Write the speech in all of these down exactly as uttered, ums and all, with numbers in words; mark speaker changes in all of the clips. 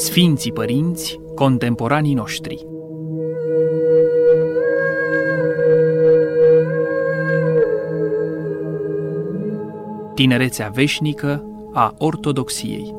Speaker 1: Sfinții Părinți, contemporanii noștri. Tinerețea veșnică a ortodoxiei.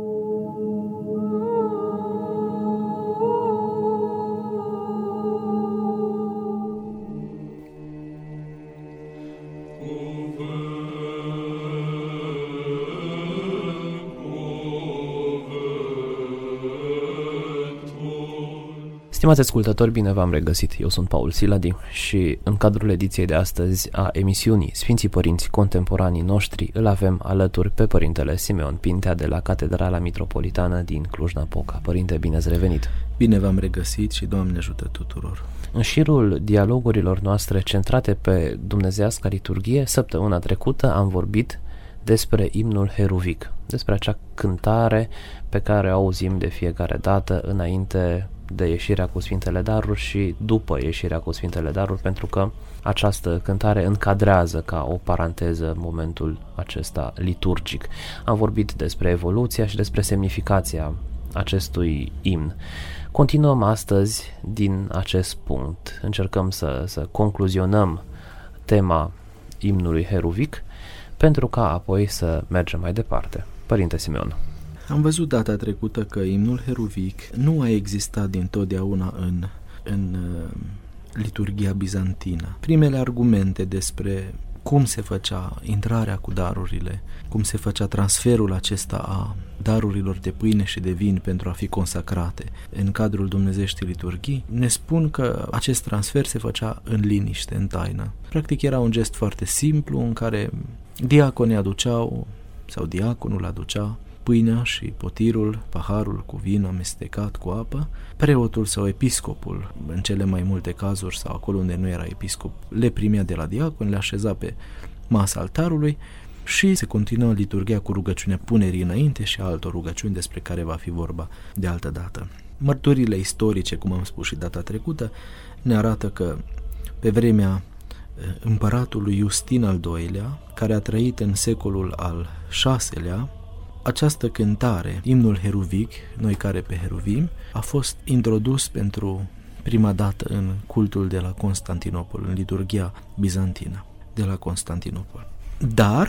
Speaker 2: Stimați ascultători, bine v-am regăsit. Eu sunt Paul Siladi și în cadrul ediției de astăzi a emisiunii Sfinții Părinți Contemporanii Noștri îl avem alături pe Părintele Simeon Pintea de la Catedrala Mitropolitană din Cluj-Napoca. Părinte, bine ați revenit!
Speaker 3: Bine v-am regăsit și Doamne ajută tuturor!
Speaker 2: În șirul dialogurilor noastre centrate pe dumnezeiasca liturghie, săptămâna trecută am vorbit despre imnul heruvic, despre acea cântare pe care o auzim de fiecare dată înainte de ieșirea cu Sfintele Daruri și după ieșirea cu Sfintele Daruri, pentru că această cântare încadrează ca o paranteză momentul acesta liturgic. Am vorbit despre evoluția și despre semnificația acestui imn. Continuăm astăzi din acest punct. Încercăm să, să concluzionăm tema imnului heruvic pentru ca apoi să mergem mai departe. Părinte Simeon.
Speaker 3: Am văzut data trecută că imnul heruvic nu a existat dintotdeauna în, în uh, liturghia bizantină. Primele argumente despre cum se făcea intrarea cu darurile, cum se făcea transferul acesta a darurilor de pâine și de vin pentru a fi consacrate în cadrul dumnezeieștii liturghii, ne spun că acest transfer se făcea în liniște, în taină. Practic era un gest foarte simplu în care diaconii aduceau, sau diaconul aducea, pâinea și potirul, paharul cu vin amestecat cu apă, preotul sau episcopul, în cele mai multe cazuri sau acolo unde nu era episcop, le primea de la diacon, le așeza pe masa altarului și se continuă liturghia cu rugăciunea punerii înainte și altor rugăciuni despre care va fi vorba de altă dată. Mărturile istorice, cum am spus și data trecută, ne arată că pe vremea împăratului Justin al doilea, care a trăit în secolul al șaselea, această cântare, imnul heruvic, noi care pe heruvim, a fost introdus pentru prima dată în cultul de la Constantinopol, în liturghia bizantină de la Constantinopol. Dar,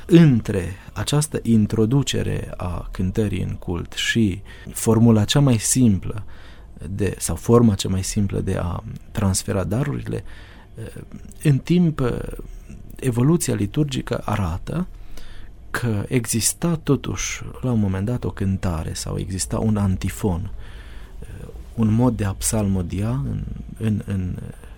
Speaker 3: între această introducere a cântării în cult și formula cea mai simplă, de, sau forma cea mai simplă de a transfera darurile, în timp, evoluția liturgică arată că exista totuși la un moment dat o cântare sau exista un antifon, un mod de a psalmodia în, în, în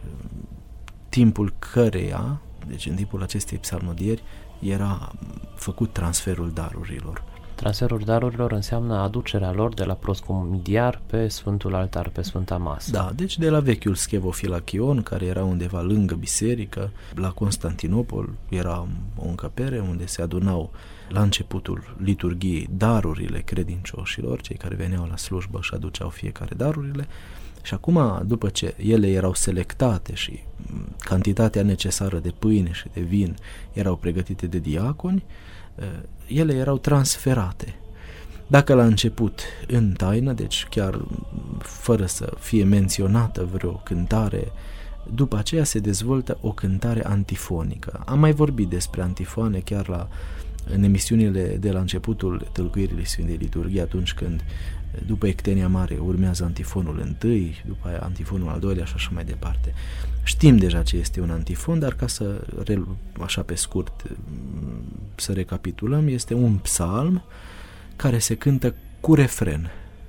Speaker 3: timpul căreia, deci în timpul acestei psalmodieri, era făcut transferul darurilor.
Speaker 2: Transferul darurilor înseamnă aducerea lor de la proscomidiar pe Sfântul Altar, pe Sfânta Masă.
Speaker 3: Da, deci de la vechiul Scevofilachion, care era undeva lângă biserică, la Constantinopol era o încăpere unde se adunau la începutul liturghiei darurile credincioșilor, cei care veneau la slujbă și aduceau fiecare darurile, și acum, după ce ele erau selectate și cantitatea necesară de pâine și de vin erau pregătite de diaconi, ele erau transferate. Dacă la început în taină, deci chiar fără să fie menționată vreo cântare, după aceea se dezvoltă o cântare antifonică. Am mai vorbit despre antifoane chiar la, în emisiunile de la începutul tălcuirii Sfintei Liturghii, atunci când după Ectenia Mare urmează antifonul întâi, după aia antifonul al doilea și așa mai departe. Știm deja ce este un antifon, dar ca să, așa pe scurt, să recapitulăm, este un psalm care se cântă cu refren.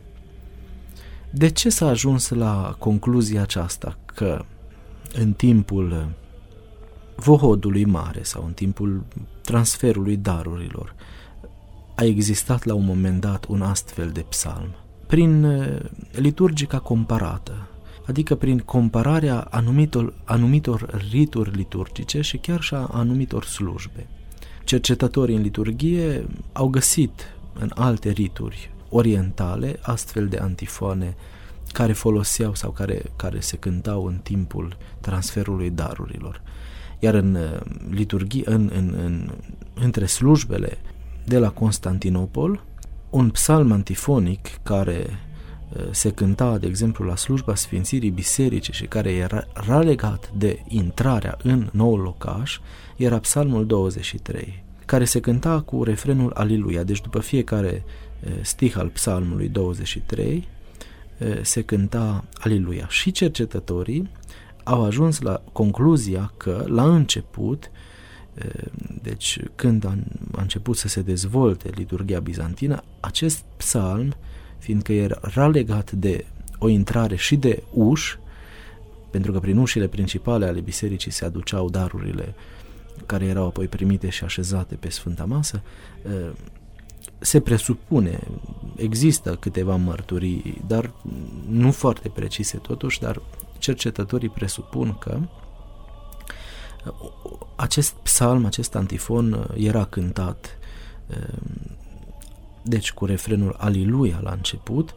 Speaker 3: De ce s-a ajuns la concluzia aceasta că în timpul vohodului mare sau în timpul transferului darurilor a existat la un moment dat un astfel de psalm? Prin liturgica comparată, adică prin compararea anumitor, anumitor rituri liturgice și chiar și a anumitor slujbe. Cercetătorii în liturghie au găsit în alte rituri orientale astfel de antifoane care foloseau sau care, care se cântau în timpul transferului darurilor. Iar în liturghie, în, în, în, între slujbele de la Constantinopol, un psalm antifonic care se cânta, de exemplu, la slujba sfințirii bisericii și care era legat de intrarea în noul locaș, era Psalmul douăzeci și trei, care se cânta cu refrenul Aliluia. Deci după fiecare stih al Psalmului douăzeci și trei se cânta Aliluia. Și cercetătorii au ajuns la concluzia că la început, deci când a început să se dezvolte liturghia bizantină, acest psalm, fiindcă era legat de o intrare și de uși, pentru că prin ușile principale ale bisericii se aduceau darurile care erau apoi primite și așezate pe Sfânta Masă, se presupune, există câteva mărturii, dar nu foarte precise totuși, dar cercetătorii presupun că acest psalm, acest antifon era cântat deci cu refrenul Aliluia la început,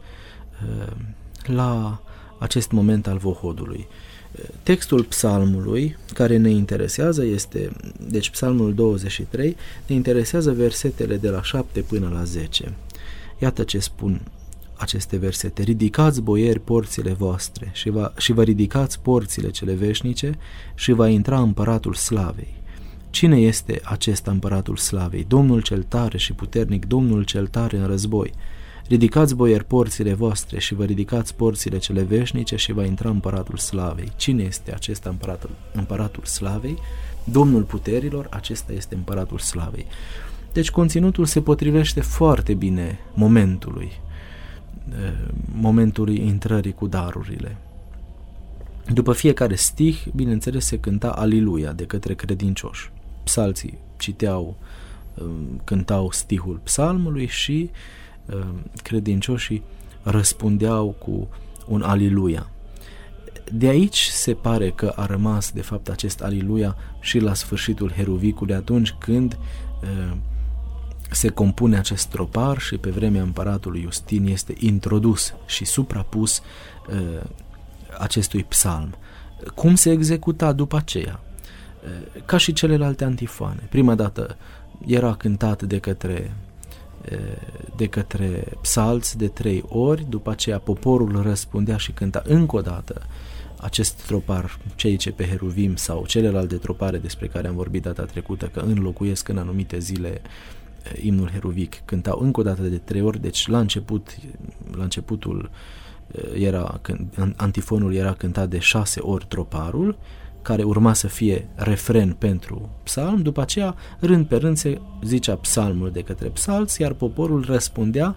Speaker 3: la acest moment al vohodului. Textul psalmului care ne interesează este, deci psalmul douăzeci și trei, ne interesează versetele de la șapte până la zece. Iată ce spun aceste versete: ridicați, boieri, porțile voastre și, va, și vă ridicați porțile cele veșnice și va intra împăratul slavei. Cine este acesta împăratul slavei? Domnul cel tare și puternic, Domnul cel tare în război. Ridicați, boieri, porțile voastre și vă ridicați porțile cele veșnice și va intra împăratul slavei. Cine este acesta împăratul, împăratul slavei? Domnul puterilor, acesta este împăratul slavei. Deci conținutul se potrivește foarte bine momentului, momentului intrării cu darurile. După fiecare stih, bineînțeles, se cânta Aliluia de către credincioși. Psalții citeau, cântau stihul psalmului și credincioșii răspundeau cu un Aliluia. De aici se pare că a rămas, de fapt, acest Aliluia și la sfârșitul Heruvicului, atunci când se compune acest tropar și pe vremea împăratului Justin este introdus și suprapus acestui psalm. Cum se executa după aceea? Ca și celelalte antifoane. Prima dată era cântat de către de către psalți de trei ori, după aceea poporul răspundea și cânta încă o dată acest tropar, cei ce pe heruvim sau celelalte tropare despre care am vorbit data trecută, că înlocuiesc în anumite zile imnul heruvic, cântau încă o dată de trei ori. Deci la început, la începutul era, antifonul era cântat de șase ori troparul, care urma să fie refren pentru psalm, după aceea rând pe rând se zicea psalmul de către psalți, iar poporul răspundea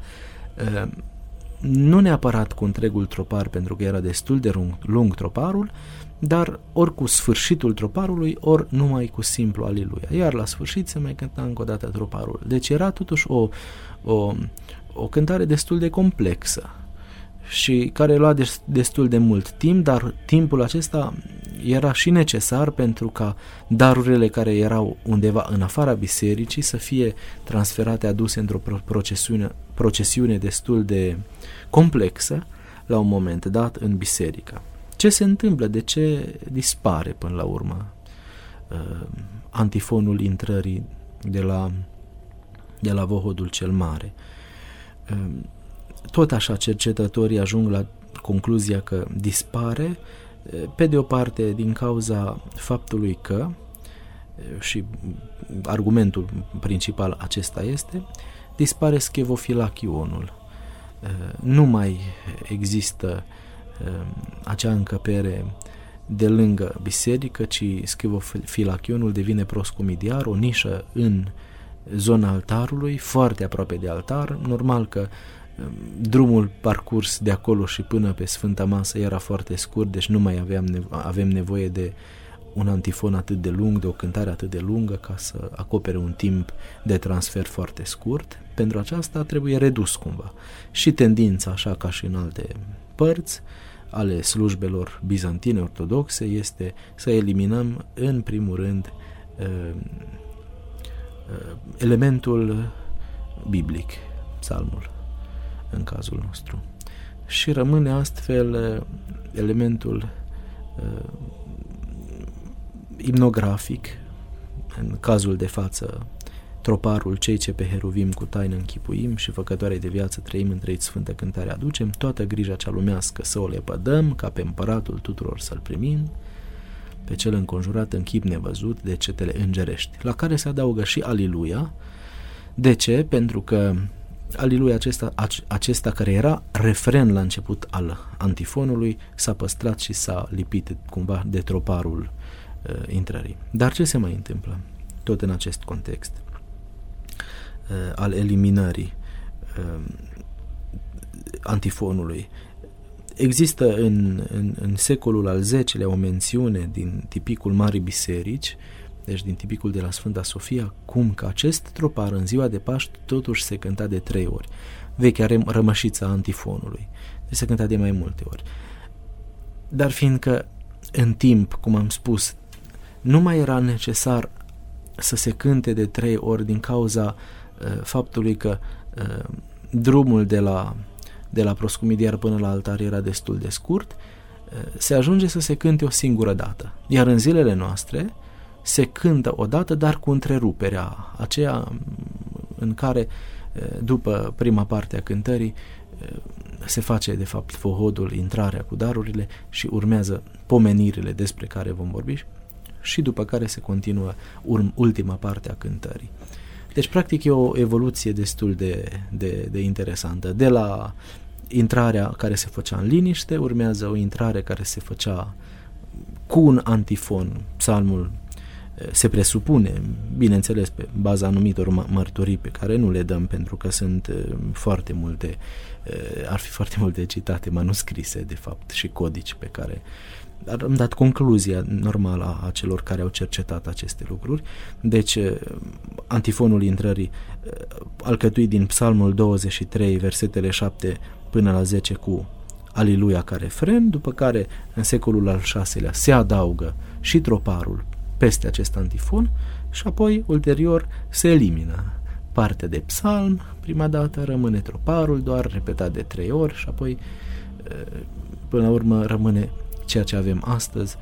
Speaker 3: nu neapărat cu întregul tropar, pentru că era destul de lung, lung troparul, dar ori cu sfârșitul troparului, ori numai cu simplu Aliluia. Iar la sfârșit se mai cânta încă o dată troparul. Deci era totuși o, o, o cântare destul de complexă și care lua destul de mult timp, dar timpul acesta era și necesar pentru ca darurile care erau undeva în afara bisericii să fie transferate, aduse într-o procesiune, procesiune destul de complexă la un moment dat în biserică. Ce se întâmplă? De ce dispare până la urmă uh, antifonul intrării de la, de la vohodul cel mare? Uh, tot așa cercetătorii ajung la concluzia că dispare, pe de o parte din cauza faptului că, și argumentul principal acesta este, dispare schevofilachionul. Nu mai există acea încăpere de lângă biserică, ci schevofilachionul devine proscomidiar, o nișă în zona altarului, foarte aproape de altar. Normal că drumul parcurs de acolo și până pe Sfânta Masă era foarte scurt, deci nu mai aveam nevo- avem nevoie de un antifon atât de lung, de o cântare atât de lungă ca să acopere un timp de transfer foarte scurt. Pentru aceasta trebuie redus cumva. Și tendința, așa ca și în alte părți ale slujbelor bizantine ortodoxe, este să eliminăm în primul rând elementul biblic, psalmul în cazul nostru. Și rămâne astfel elementul uh, imnografic, în cazul de față troparul, cei ce pe heruvim cu taină închipuim și făcătoarei de viață trăim, întreit sfântă cântare aducem, toată grija cea lumească să o lepădăm, ca pe împăratul tuturor să-l primim, pe cel înconjurat în chip nevăzut de cetele îngerești, la care se adaugă și Aliluia. De ce? Pentru că Aliluia acesta, acesta care era refren la început al antifonului s-a păstrat și s-a lipit cumva de troparul uh, intrării. Dar ce se mai întâmplă tot în acest context uh, al eliminării uh, antifonului? Există în, în, în secolul al zecelea o mențiune din tipicul Marii Biserici, deci din tipicul de la Sfânta Sofia, cum că acest tropar în ziua de Paști totuși se cânta de trei ori, vechea rămășița antifonului, deci se cânta de mai multe ori. Dar fiindcă în timp, cum am spus, nu mai era necesar să se cânte de trei ori din cauza uh, faptului că uh, drumul de la, de la proscumidiar până la altar era destul de scurt, uh, se ajunge să se cânte o singură dată. Iar în zilele noastre se cântă o dată, dar cu întreruperea aceea în care, după prima parte a cântării, se face, de fapt, fohodul, intrarea cu darurile și urmează pomenirile despre care vom vorbi și după care se continuă urm, ultima parte a cântării. Deci, practic, e o evoluție destul de, de, de interesantă. De la intrarea care se făcea în liniște, urmează o intrare care se făcea cu un antifon, psalmul se presupune, bineînțeles, pe baza anumitor mărturii pe care nu le dăm pentru că sunt foarte multe, ar fi foarte multe citate manuscrise, de fapt, și codici pe care am dat concluzia normală a celor care au cercetat aceste lucruri. Deci, antifonul intrării alcătuit din Psalmul douăzeci și trei, versetele șapte până la zece cu Aliluia ca refren, după care în secolul al șaselea se adaugă și troparul peste acest antifon și apoi, ulterior, se elimină partea de psalm, prima dată rămâne troparul, doar repetat de trei ori și apoi, până la urmă, rămâne ceea ce avem astăzi,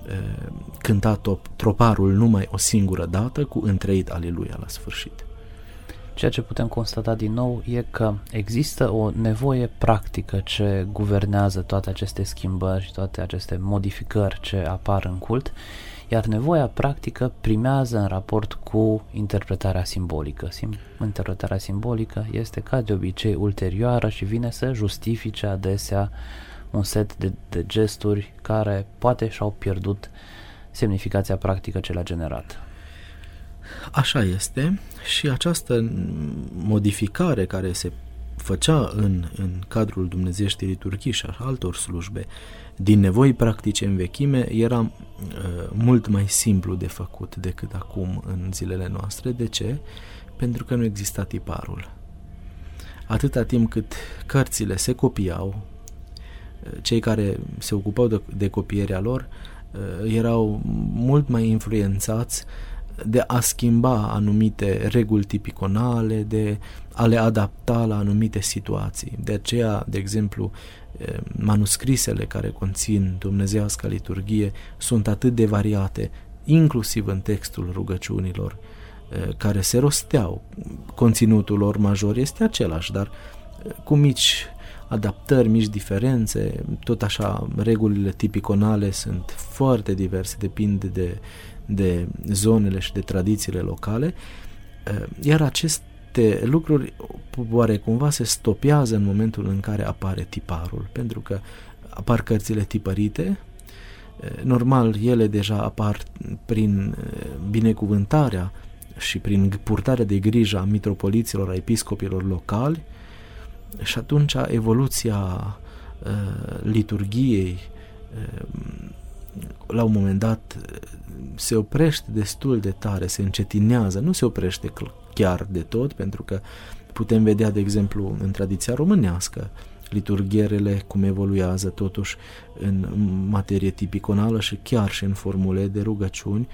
Speaker 3: cântat troparul numai o singură dată, cu întreit Aliluia la sfârșit.
Speaker 2: Ceea ce putem constata din nou e că există o nevoie practică ce guvernează toate aceste schimbări și toate aceste modificări ce apar în cult, iar nevoia practică primează în raport cu interpretarea simbolică. Sim- interpretarea simbolică este, ca de obicei, ulterioară și vine să justifice adesea un set de, de gesturi care poate și-au pierdut semnificația practică ce le-a generat.
Speaker 3: Așa este, și această modificare care se făcea în, în cadrul dumnezeieștii liturghii și a altor slujbe din nevoi practice în vechime era uh, mult mai simplu de făcut decât acum în zilele noastre. De ce? Pentru că nu exista tiparul. Atâta timp cât cărțile se copiau, cei care se ocupau de, de copierea lor uh, erau mult mai influențați de a schimba anumite reguli tipiconale, de a le adapta la anumite situații. De aceea, de exemplu, manuscrisele care conțin dumnezeiasca liturghie sunt atât de variate, inclusiv în textul rugăciunilor care se rosteau. Conținutul lor major este același, dar cu mici adaptări, mici diferențe. Tot așa, regulile tipiconale sunt foarte diverse, depind de de zonele și de tradițiile locale, iar aceste lucruri oare cumva se stopează în momentul în care apare tiparul, pentru că apar cărțile tipărite, normal ele deja apar prin binecuvântarea și prin purtarea de grijă a mitropoliților, a episcopilor locali, și atunci evoluția uh, liturghiei uh, la un moment dat se oprește destul de tare, se încetinează, nu se oprește chiar de tot, pentru că putem vedea, de exemplu, în tradiția românească, liturghierele cum evoluează totuși în materie tipiconală și chiar și în formule de rugăciuni.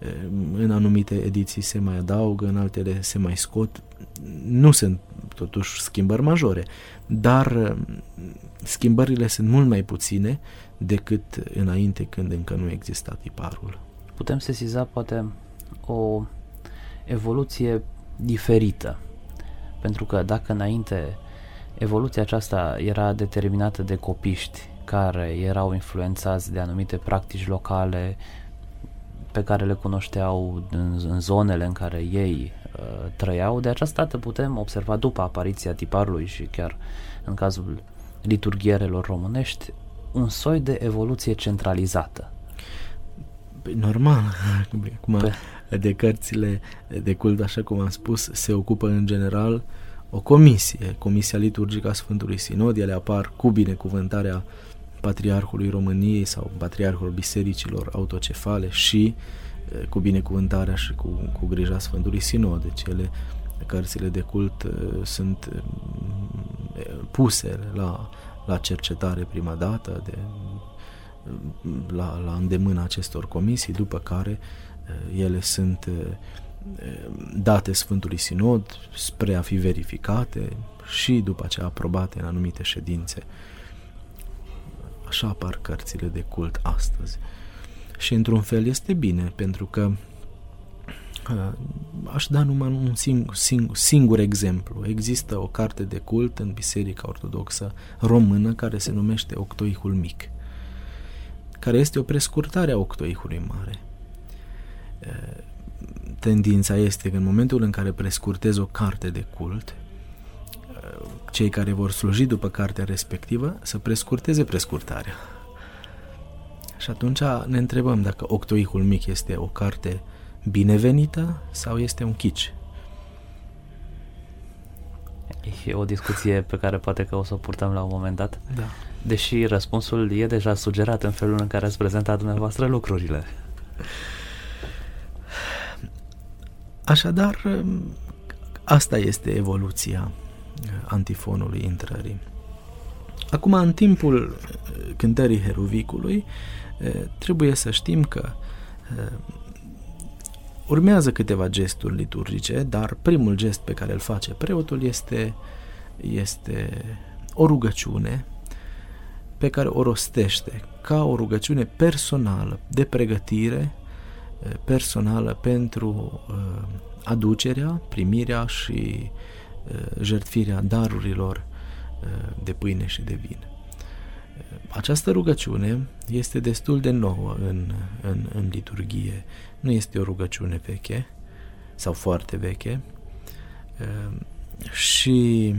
Speaker 3: În anumite ediții se mai adaugă, în altele se mai scot. Nu sunt totuși schimbări majore, dar schimbările sunt mult mai puține decât înainte, când încă nu exista tiparul.
Speaker 2: Putem sesiza poate o evoluție diferită. Pentru că dacă înainte evoluția aceasta era determinată de copiști care erau influențați de anumite practici locale pe care le cunoșteau în, în zonele în care ei uh, trăiau, de această dată putem observa după apariția tiparului și chiar în cazul liturghierelor românești un soi de evoluție centralizată.
Speaker 3: Normal, acum de cărțile de cult, așa cum am spus, se ocupă în general o comisie, Comisia Liturgică a Sfântului Sinod. Ele apar cu binecuvântarea Patriarhului României sau Patriarhul Bisericilor Autocefale și cu binecuvântarea și cu, cu grija Sfântului Sinod. Deci ele, cărțile de cult sunt puse la, la cercetare prima dată, de, la, la îndemâna acestor comisii, după care ele sunt date Sfântului Sinod spre a fi verificate și după aceea aprobate în anumite ședințe. Așa apar cărțile de cult astăzi. Și într-un fel este bine, pentru că aș da numai un singur, singur, singur exemplu. Există o carte de cult în Biserica Ortodoxă Română care se numește Octoihul Mic, care este o prescurtare a Octoihului Mare. Tendința este că în momentul în care prescurtezi o carte de cult, cei care vor sluji după cartea respectivă să prescurteze prescurtarea. Și atunci ne întrebăm dacă Octoihul Mic este o carte binevenită sau este un chici.
Speaker 2: E o discuție pe care poate că o să o purtăm la un moment dat.
Speaker 3: Da.
Speaker 2: Deși răspunsul e deja sugerat în felul în care ați prezentat dumneavoastră lucrurile.
Speaker 3: Așadar, asta este evoluția antifonului intrării. Acum, în timpul cântării Heruvicului, trebuie să știm că urmează câteva gesturi liturgice, dar primul gest pe care îl face preotul este, este o rugăciune pe care o rostește ca o rugăciune personală, de pregătire personală pentru aducerea, primirea și jertfirea darurilor de pâine și de vin. Această rugăciune este destul de nouă în, în, în liturghie. Nu este o rugăciune veche sau foarte veche și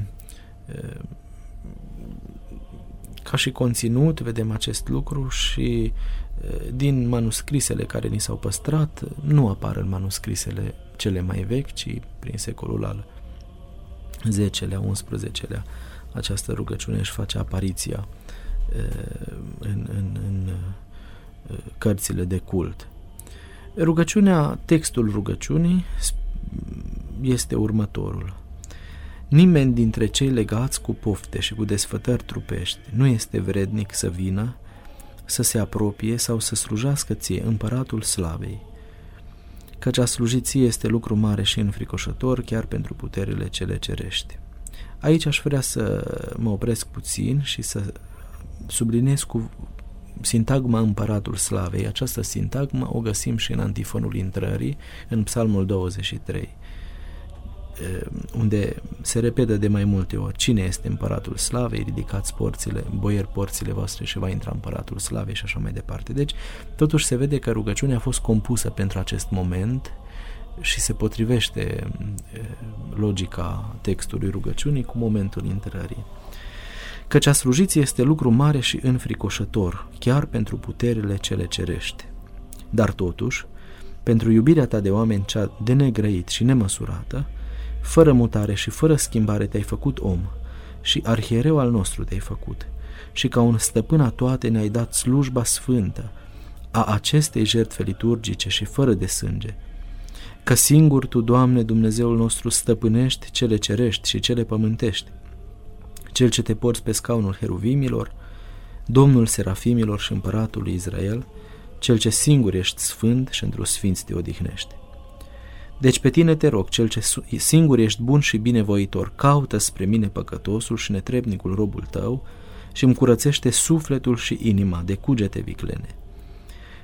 Speaker 3: ca și conținut vedem acest lucru și din manuscrisele care ni s-au păstrat, nu apar în manuscrisele cele mai vechi, ci prin secolul al zecelea, unsprezecelea, această rugăciune își face apariția în, în, în cărțile de cult. Rugăciunea, textul rugăciunii este următorul: nimeni dintre cei legați cu pofte și cu desfătări trupești nu este vrednic să vină, să se apropie sau să slujească ție împăratul slavei, căci a sluji ție este lucru mare și înfricoșător chiar pentru puterile cele cerești. Aici aș vrea să mă opresc puțin și să subliniez cu sintagma împăratul slavei. Această sintagmă o găsim și în antifonul intrării, în Psalmul douăzeci și trei, unde se repetă de mai multe ori: cine este împăratul slavei, ridicați porțile, boieri porțile voastre și va intra împăratul slavei, și așa mai departe. Deci totuși se vede că rugăciunea a fost compusă pentru acest moment și se potrivește logica textului rugăciunii cu momentul intrării. Căci a slujiți este lucru mare și înfricoșător, chiar pentru puterile cele cerești. Dar totuși, pentru iubirea ta de oameni cea de negrăit și nemăsurată, fără mutare și fără schimbare te-ai făcut om și arhiereu al nostru te-ai făcut și ca un stăpân a toate ne-ai dat slujba sfântă a acestei jertfe liturgice și fără de sânge. Că singur Tu, Doamne, Dumnezeul nostru, stăpânești cele cerești și cele pământești, Cel ce te porți pe scaunul heruvimilor, Domnul serafimilor și împăratul lui Israel, Cel ce singur ești sfânt și într-o sfinți te odihnești. Deci pe Tine te rog, Cel ce singur ești bun și binevoitor, caută spre mine păcătosul și netrebnicul robul Tău și îmi curățește sufletul și inima de cugete viclene.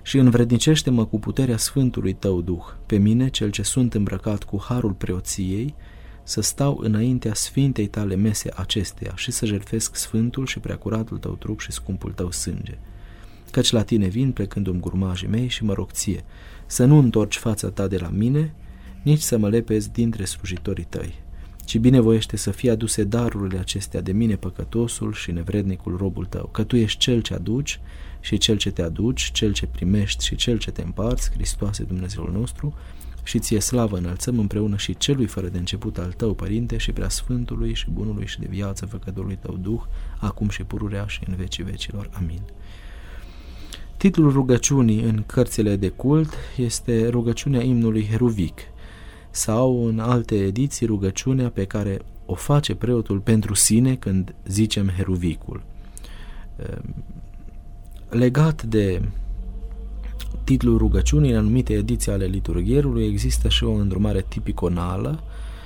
Speaker 3: și învrednicește-mă cu puterea Sfântului Tău Duh, pe mine, cel ce sunt îmbrăcat cu harul preoției, să stau înaintea Sfintei Tale mese acesteia și să jertfesc Sfântul și preacuratul Tău trup și scumpul Tău sânge. Căci la Tine vin plecându-mi grumajii mei și mă rog Ție, să nu întorci fața Ta de la mine, nici să mă lepezi dintre slujitorii Tăi, ci binevoiește să fie aduse darurile acestea de mine păcătosul și nevrednicul robul Tău, că Tu ești Cel ce aduci și Cel ce te aduci, Cel ce primești și Cel ce te împarți, Hristoase Dumnezeul nostru, și Ție slavă înălțăm împreună și Celui fără de început al Tău, Părinte, și Preasfântului și Bunului și de viață Făcătorului Tău Duh, acum și pururea și în vecii vecilor. Amin. Titlul rugăciunii în cărțile de cult este rugăciunea imnului Heruvic, sau în alte ediții rugăciunea pe care o face preotul pentru sine când zicem Heruvicul. Legat de titlul rugăciunii, în anumite ediții ale liturghierului există și o îndrumare tipiconală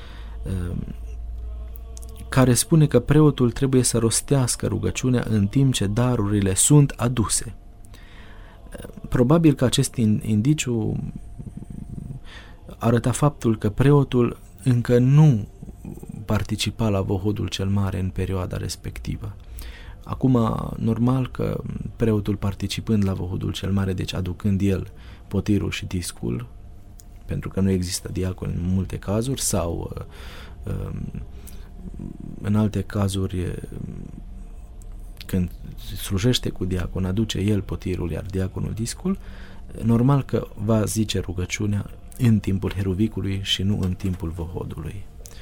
Speaker 3: care spune că preotul trebuie să rostească rugăciunea în timp ce darurile sunt aduse. Probabil că acest indiciu arăta faptul că preotul încă nu participa la vohodul cel mare în perioada respectivă. Acum, normal că preotul participând la vohodul cel mare, deci aducând el potirul și discul, pentru că nu există diacon în multe cazuri, sau în alte cazuri când slujește cu diacon, aduce el potirul, iar diaconul discul, normal că va zice rugăciunea în timpul Heruvicului și nu în timpul vohodului.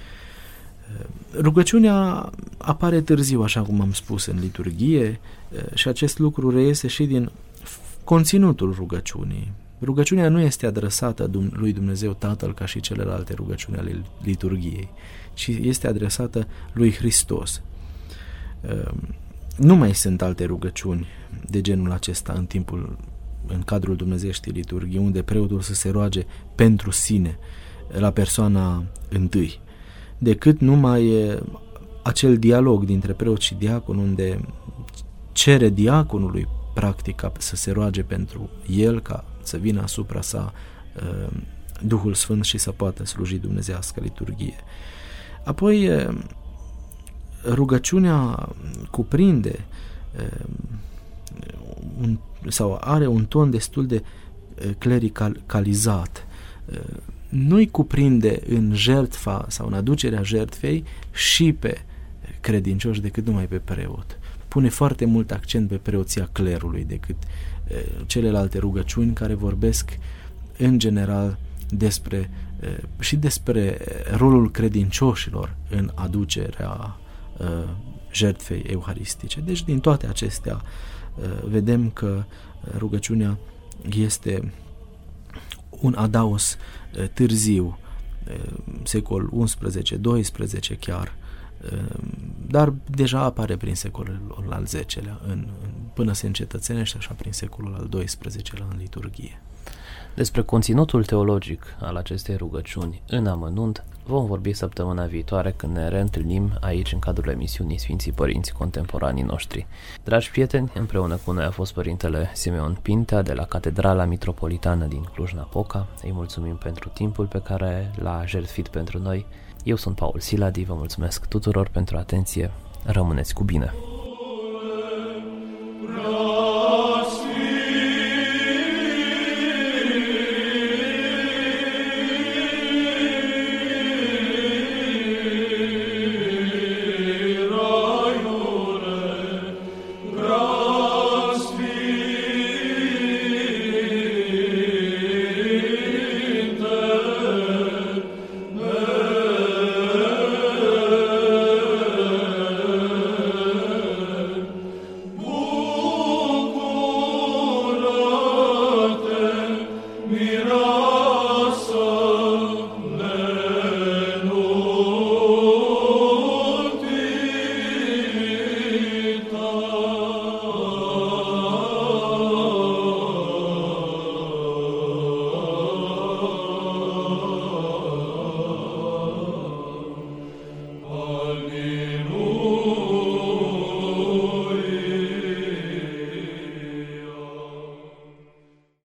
Speaker 3: Rugăciunea apare târziu, așa cum am spus, în liturghie, și acest lucru reiese și din conținutul rugăciunii. Rugăciunea nu este adresată lui Dumnezeu Tatăl ca și celelalte rugăciuni ale liturghiei, ci este adresată lui Hristos. Nu mai sunt alte rugăciuni de genul acesta în timpul, în cadrul dumnezeieștii liturghii, unde preotul să se roage pentru sine, la persoana întâi, decât numai acel dialog dintre preot și diacon, unde cere diaconului practic să se roage pentru el, ca să vină asupra sa uh, Duhul Sfânt și să poată sluji dumnezeiască liturghie. Apoi uh, rugăciunea cuprinde uh, un, sau are un ton destul de uh, clericalizat. Uh, nu-i cuprinde în jertfa sau în aducerea jertfei și pe credincioși decât numai pe preot. Pune foarte mult accent pe preoția clerului decât uh, celelalte rugăciuni care vorbesc în general despre uh, și despre rolul credincioșilor în aducerea uh, jertfei euharistice. Deci din toate acestea uh, vedem că rugăciunea este un adaos uh, târziu, uh, secol unsprezece doisprezece chiar, dar deja apare prin secolul al zecelea, în, până se încetățenește așa prin secolul al doisprezecelea în liturghie.
Speaker 2: Despre conținutul teologic al acestei rugăciuni în amănunt vom vorbi săptămâna viitoare, când ne reîntâlnim aici în cadrul emisiunii Sfinții Părinți Contemporanii Noștri. Dragi prieteni, împreună cu noi a fost Părintele Simeon Pintea de la Catedrala Mitropolitană din Cluj-Napoca. Îi mulțumim pentru timpul pe care l-a jertfit pentru noi. Eu sunt Paul Siladi, vă mulțumesc tuturor pentru atenție, rămâneți cu bine!